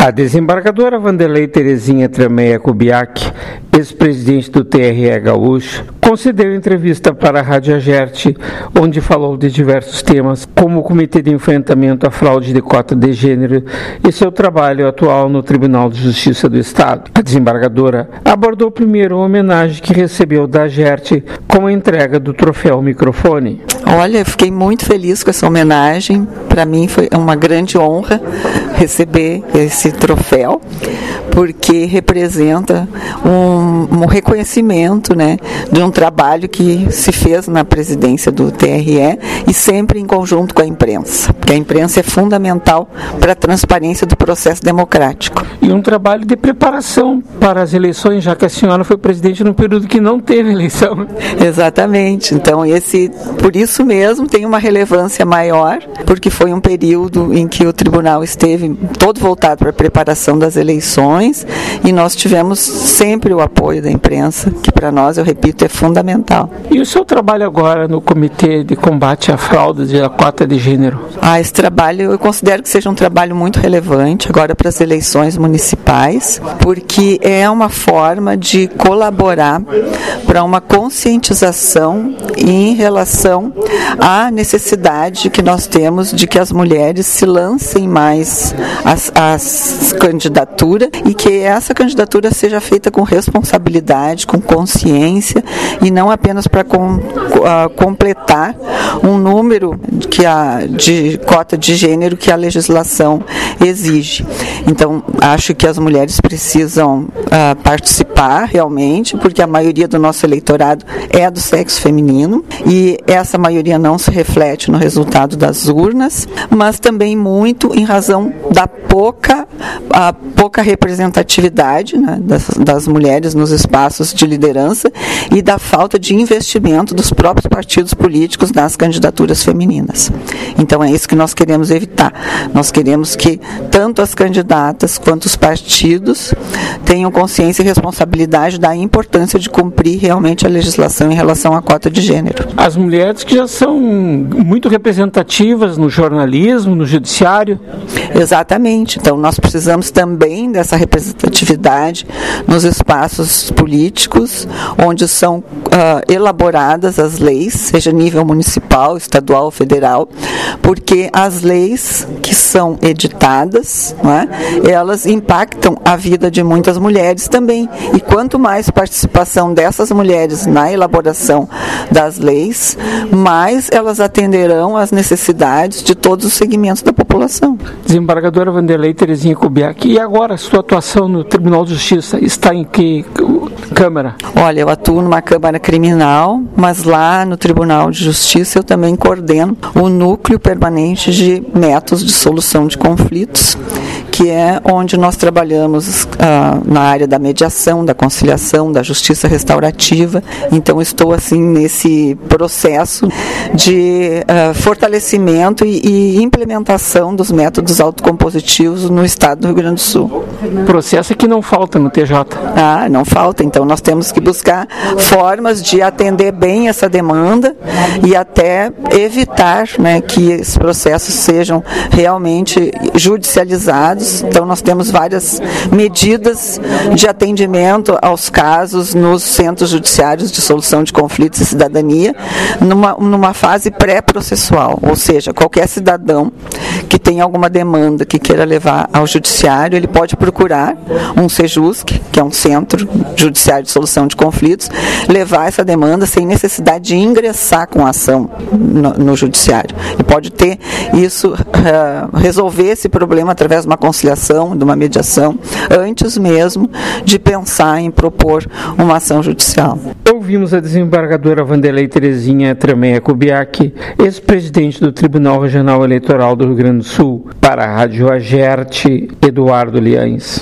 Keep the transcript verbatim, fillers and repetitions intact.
A desembargadora Wanderlei Terezinha Tremeia Kubiak, ex-presidente do T R E Gaúcho, concedeu entrevista para a Rádio Agerte, onde falou de diversos temas, como o Comitê de Enfrentamento à Fraude de Cota de Gênero e seu trabalho atual no Tribunal de Justiça do Estado. A desembargadora abordou primeiro a homenagem que recebeu da Agerte com a entrega do troféu microfone. Olha, eu fiquei muito feliz com essa homenagem. Para mim foi uma grande honra receber esse troféu, porque representa um, um reconhecimento, né, de um trabalho que se fez na presidência do T R E e sempre em conjunto com a imprensa, porque a imprensa é fundamental para a transparência do processo democrático. E um trabalho de preparação para as eleições, já que a senhora foi presidente num período que não teve eleição. Exatamente. Então, esse, por isso mesmo, tem uma relevância maior, porque foi um período em que o tribunal esteve todo voltado para a preparação das eleições e nós tivemos sempre o apoio da imprensa, que para nós, eu repito, é fundamental. E o seu trabalho agora no Comitê de Combate à Fraude de Cota de Gênero? Ah, esse trabalho eu considero que seja um trabalho muito relevante agora para as eleições municipais, porque é uma forma de colaborar para uma conscientização em relação à necessidade que nós temos de que as mulheres se lancem mais às, às candidaturas e que essa candidatura seja feita com responsabilidade, com consciência e não apenas para com, uh, completar um número que a, de cota de gênero que a legislação exige. Então, acho que as mulheres precisam uh, participar realmente, porque a maioria do nosso eleitorado é do sexo feminino e essa maioria não se reflete no resultado das urnas, mas também muito em razão da pouca, a pouca representatividade, né, das, das mulheres nos espaços de liderança e da falta de investimento dos próprios partidos políticos nas candidaturas femininas. Então é isso que nós queremos evitar. Nós queremos que tanto as candidatas quanto os partidos tenham consciência e responsabilidade da importância de cumprir realmente a legislação em relação à cota de gênero. As mulheres que já são muito representativas no jornalismo, no judiciário. Exatamente. Então nós precisamos também dessa representatividade nos espaços políticos, onde são uh, elaboradas as leis, seja nível municipal, estadual ou federal, porque as leis que são editadas, não é, elas impactam a vida de muitas mulheres também. E quanto mais participação dessas mulheres na elaboração das leis, mais elas atenderão às necessidades de todos os segmentos da população. Desembargadora Wanderlei Terezinha Kubiak, e agora a sua atuação no Tribunal de Justiça está em que Câmara? Olha, eu atuo numa Câmara Criminal, mas lá no Tribunal de Justiça eu também coordeno o Núcleo Permanente de Métodos de Solução de Conflitos, que é onde nós trabalhamos uh, na área da mediação, da conciliação, da justiça restaurativa. Então estou assim nesse processo de uh, fortalecimento e, e implementação dos métodos autocompositivos no estado do Rio Grande do Sul. Processo que não falta no T J. Ah, não falta. Então nós temos que buscar formas de atender bem essa demanda e até evitar, né, que esses processos sejam realmente judicializados. Então nós temos várias medidas de atendimento aos casos nos centros judiciários de solução de conflitos e cidadania numa, numa fase pré-processual, ou seja, qualquer cidadão que tenha alguma demanda que queira levar ao judiciário, ele pode procurar um SEJUSC, que é um centro judiciário de solução de conflitos, levar essa demanda sem necessidade de ingressar com a ação no, no judiciário. Ele pode ter isso, uh, resolver esse problema através de uma conciliação, de uma mediação, antes mesmo de pensar em propor uma ação judicial. Ouvimos a desembargadora Wanderlei Terezinha Tremeia Kubiak, ex-presidente do Tribunal Regional Eleitoral do Rio Grande do Sul, para a Rádio Agerte, Eduardo Liães.